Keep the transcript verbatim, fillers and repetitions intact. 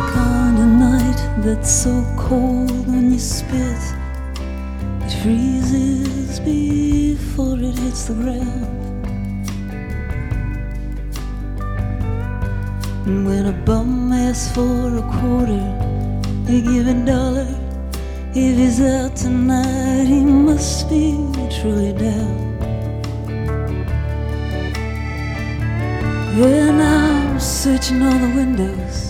kind of night that's so cold when you spit, it freezes before it hits the ground. And when a bum asks for a quarter, you give a dollar. If he's out tonight, he must be truly down. And I'm searching all the windows